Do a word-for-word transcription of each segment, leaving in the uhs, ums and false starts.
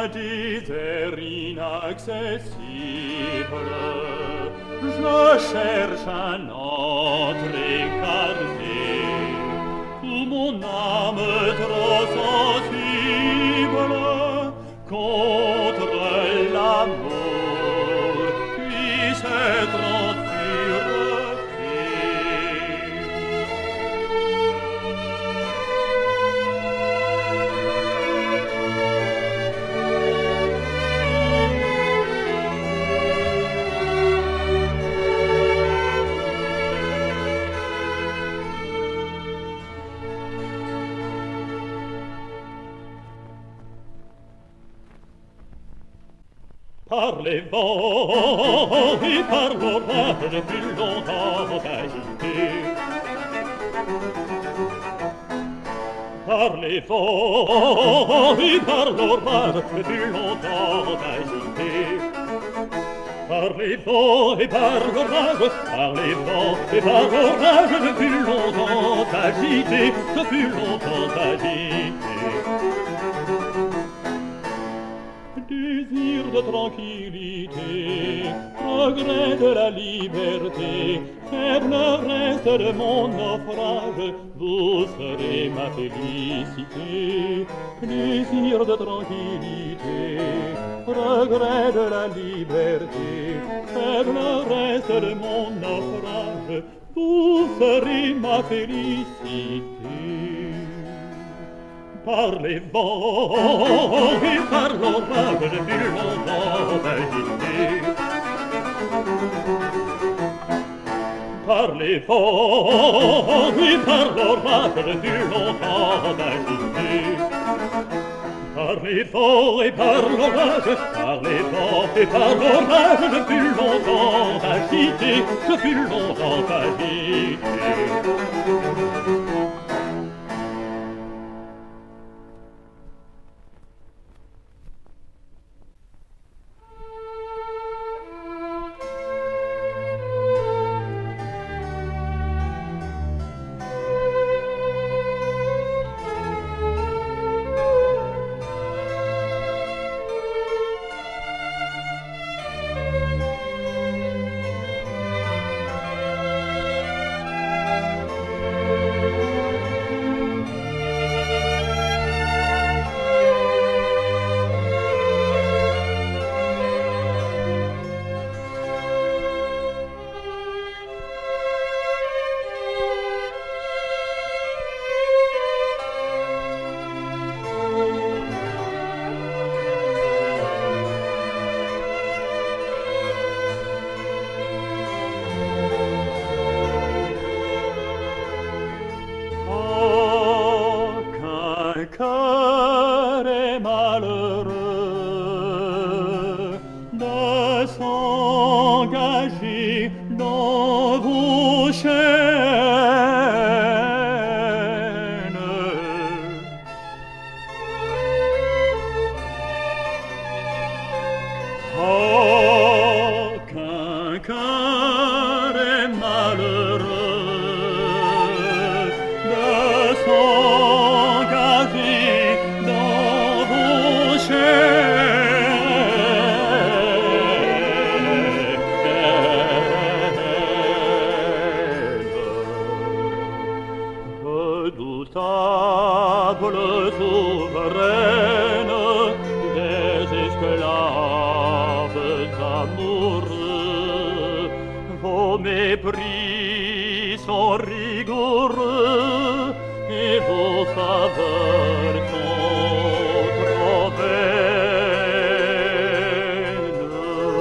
désert inaccessible, je cherche un entrée quartier où mon âme trop sensible contre l'amour puisse être en sûreté. Par les vents et par l'orage plus longtemps agité. Par les vents et par l'orage plus longtemps agité. Par les vents et par l'orage, par les vents et par l'orage depuis longtemps agité, depuis longtemps agité. Désir de tranquillité, regret de la liberté, faible reste de mon naufrage, vous serez ma félicité. Désir de tranquillité, regret de la liberté, faible reste de mon naufrage, vous serez ma félicité. Par les vents et par l'orage depuis longtemps agité. Par les vents et par l'orage depuis longtemps agité. Par les vents et par l'orage, par les vents et par l'orage depuis longtemps agité, depuis longtemps agité. Cœur est malheureux de s'engager dans vos chaînes. Oh, qu'un cœur est malheureux de s'engager dans vos chaînes. Redoutable souveraine des esclaves amoureux, vos mépris sont rigoureux et vos faveurs sont trop vaines.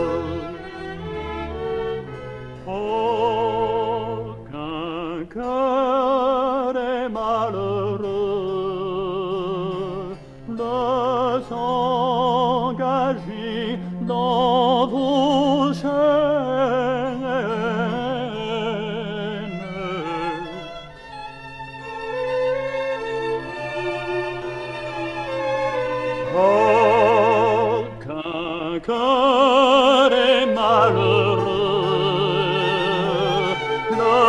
Oh, qu'un cœur est malheureux de s'engager dans vos chaînes. Oh, qu'un cœur est malheureux de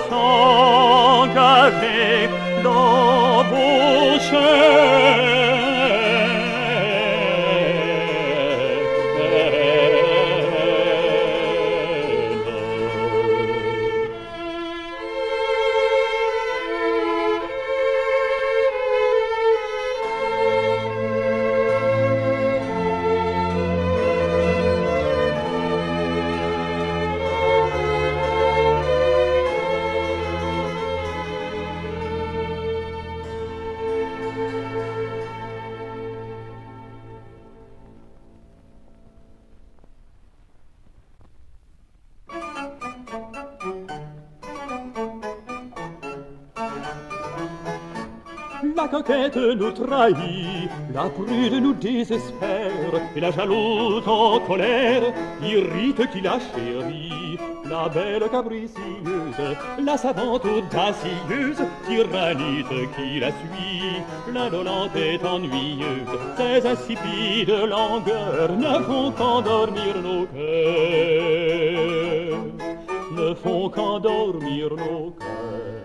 s'engager dans vos chaînes. La coquette nous trahit, la prude nous désespère, et la jalouse en colère irrite qui la chérit. La belle capricieuse, la savante audacieuse, tyrannite qui la suit, l'indolente est ennuyeuse, ces insipides langueurs ne font qu'endormir nos cœurs, ne font qu'endormir nos cœurs.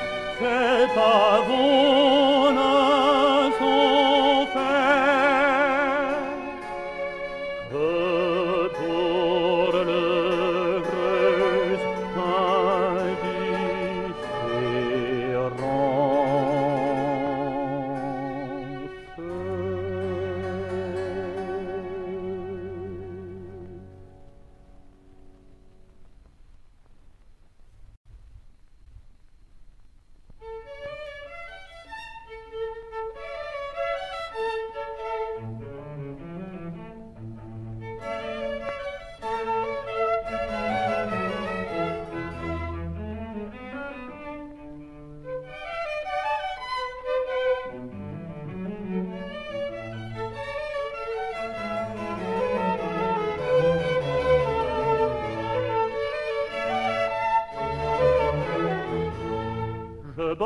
Sommeil, c'est pas bon à son faire.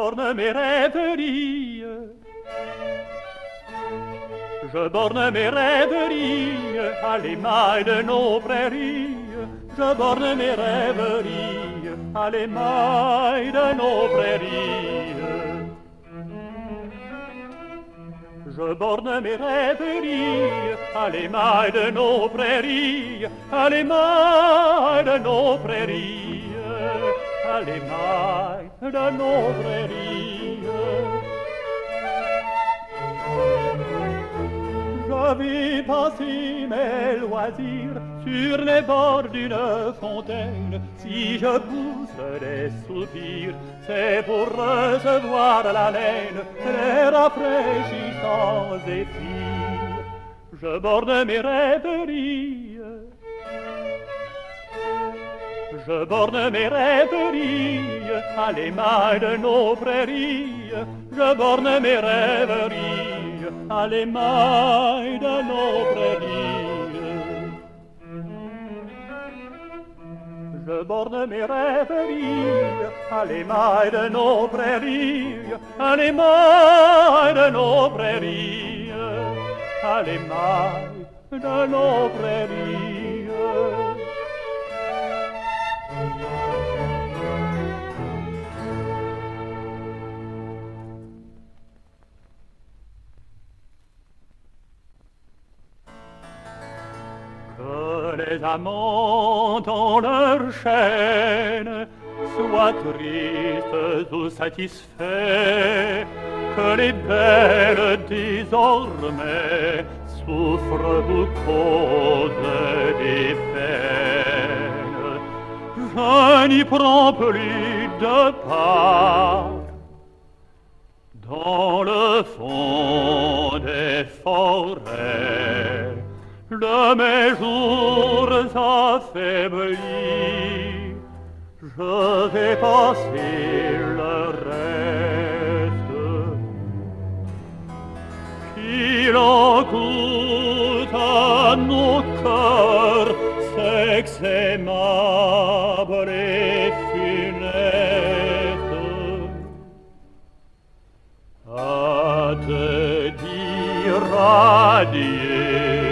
borne mes rêveries, je borne mes rêveries à l'émail de nos prairies, je borne mes rêveries à l'émail de nos prairies. Je borne mes rêveries à l'émail de nos prairies, à l'émail de nos prairies, à l'émail de nos prairies. Je vis passer mes loisirs sur les bords d'une fontaine. Si je pousse des soupirs, c'est pour recevoir la laine, les rafraîchissants zéphyrs. Je borne mes rêveries, je borne mes rêveries à l'émail de nos prairies, je borne mes rêveries à l'émail de nos prairies. Je borne mes rêveries à l'émail de nos prairies, à l'émail de nos prairies, à l'émail de nos prairies. Que les amants dans leur chaîne soient tristes ou satisfaits, que les belles désormais souffrent ou causent des peines. Je n'y prends plus de part. Dans le fond des forêts, de mes jours affaiblis, je vais passer le reste. Qu'il en coûte à nos cœurs sexe aimable et funeste, à te dire adieu.